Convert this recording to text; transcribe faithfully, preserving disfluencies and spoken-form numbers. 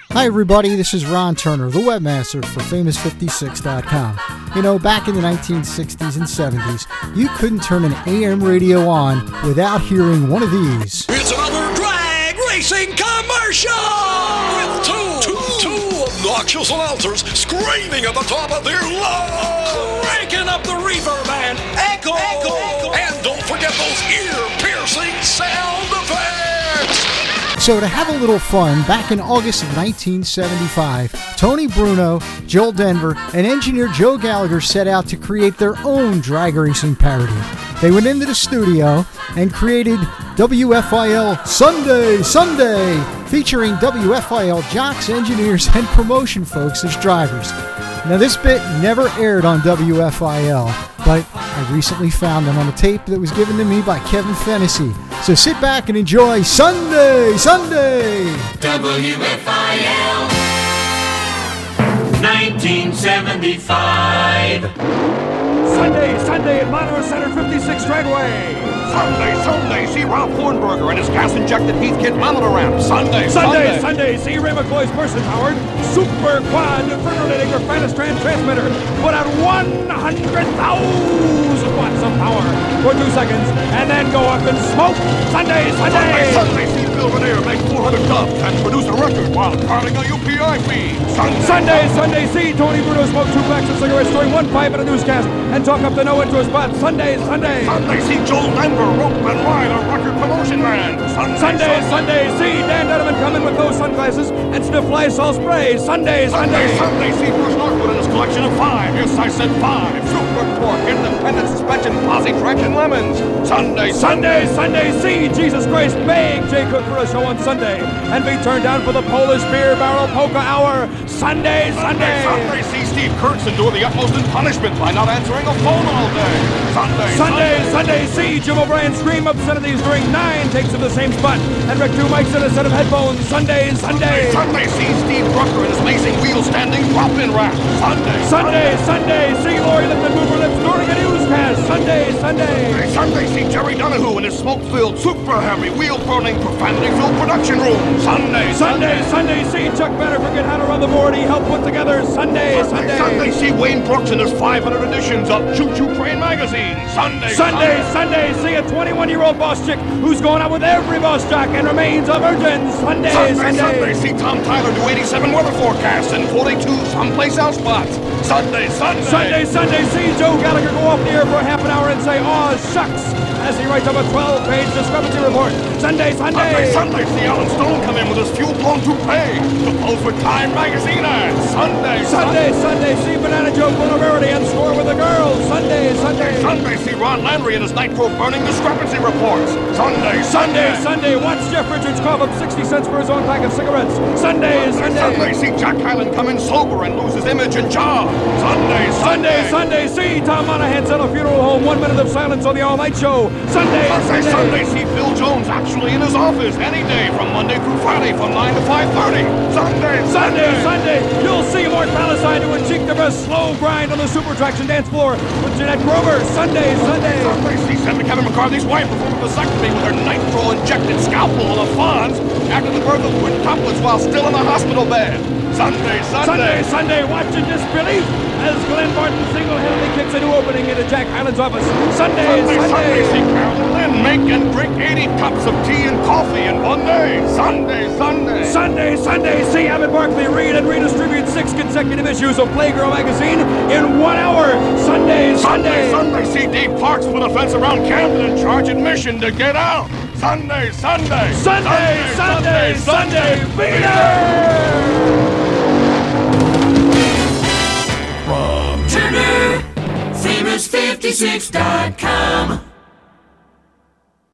Hi everybody, this is Ron Turner, the webmaster for famous fifty-six dot com. You know, back in the nineteen sixties and seventies, you couldn't turn an A M radio on without hearing one of these. It's another drag racing commercial! With two, two, two obnoxious announcers screaming at the top of their lungs! Cranking up the reverb and echo! echo, echo. And don't forget those ear-piercing sound effects! So to have a little fun, back in August of nineteen seventy-five, Tony Bruno, Joel Denver, and engineer Joe Gallagher set out to create their own drag racing parody. They went into the studio and created W F I L Sunday, Sunday, featuring W F I L jocks, engineers, and promotion folks as drivers. Now this bit never aired on W F I L, but I recently found them on a tape that was given to me by Kevin Fennessy. So sit back and enjoy Sunday, Sunday! W F I L nineteen seventy-five. Sunday, Sunday at Monroe Center fifty-six Dragway. Sunday, Sunday, see Ralph Hornberger and his gas-injected Heathkit Mammoth Sunday, Sunday, Sunday, Sunday, see Ray McCoy's person-powered super quad defibrillating Refanastrand transmitter put out one hundred thousand watts of power for two seconds and then go up in smoke. Sunday, Sunday, Sunday, Sunday, see Bill Renier make four hundred dubs and produce a record while carting a U P I feed. Sunday, Sunday, Sunday, see Tony Bruno smoke two packs of cigarettes during one pipe at a newscast and talk up the no into a spot. Sunday, Sunday, Sunday, see Joel Denver rope and ride a record promotion man. Sunday, Sunday, Sunday, see Dan Donovan come in with those sunglasses and sniff Lysol spray. Sunday, Sunday, Sunday, Sunday, see Bruce Northwood and his collection of five. Yes, I said five. Super torque, independent suspension, posi traction lemons. Sunday, Sunday, Sunday, see Jesus Christ beg Jay Cook for a show on Sunday and be turned down for the Polish beer barrel polka hour. Sunday, Sunday, Sunday, see Steve Kurtz endure the utmost in punishment by not answering a phone all day. Sunday, Sunday, Sunday, see Jim O'Brien scream obscenities during nine takes of the same spot and wreck two mics and a set of headphones. Sunday, Sunday, Sunday, see Steve Brucker and his amazing wheel-standing drop-in rack. Sunday, Sunday, Sunday, see Lori Lipton move her lips during a newscast. Sunday, Sunday, Sunday, see Jerry Donahue in his smoke-filled, super-heavy, wheel-burning, profanity-filled production room. Sunday, Sunday, Sunday, see Chuck Banner forget how to run the board he helped put together. Sunday, Sunday, Sunday, see Wayne Brooks and his five hundred editions of Choo Choo Train magazine. Sunday, Sunday, Sunday, see a twenty-one-year-old boss chick who's going out with every boss jock and remains a virgin. Sunday, Sunday, Sunday, Sunday, see Tom Tyler do eighty-seven weather forecasts and forty-two someplace else spots. Sunday, Sunday, Sunday, Sunday, see Joe Gallagher go off the air for a half an hour and say, "Aw, shucks," as he writes up a twelve-page discrepancy report. Sunday, Sunday, Sunday, Sunday, see Alan Stone come in with his fuel-blown toupee to pose for Time magazine ads. Sunday, Sunday, Sunday, see Banana Joe pull a rarity and score with the girls. Sunday, Sunday, Sunday, see Ron Landry and his nitro-burning discrepancy reports. Sunday, Sunday, Sunday, watch Jeff Richards cough up sixty cents for his own pack of cigarettes. Sunday, Sunday, Sunday, see Jack Hyland come in sober and lose his image and jaw. Sunday, Sunday, Sunday, see Tom Monahan sell a funeral home. One minute of silence on the all-night show. Sunday, Sunday, Sunday, Sunday, see Bill Jones actually in his office any day from Monday through Friday from nine to five thirty. Sunday, Sunday, Sunday, you'll see Mort Palestine doing cheek to breast slow grind on the super traction dance floor with Jeanette Grover. Sunday, Sunday, Sunday, see Senator Kevin McCarthy's wife perform a vasectomy with her nitro-injected scalpel on the Fonz after the birth of quintuplets while still in the hospital bed. Sunday, Sunday, Sunday, Sunday, watch in disbelief as Glenn Barton single-handedly kicks a new opening into Jack Hyland's office. Sunday, Sunday, Sunday, Sunday, see Carolyn Lynn make and drink eighty cups of tea and coffee in one day. Sunday, Sunday, Sunday, Sunday, see Abbott Barkley read and redistribute six consecutive issues of Playgirl magazine in one hour. Sunday, Sunday, Sunday, Sunday, see Dave Parks put a fence around Camden and charge admission to get out. Sunday, Sunday, Sunday, Sunday, Sunday, be there! Turner, famous fifty-six dot com.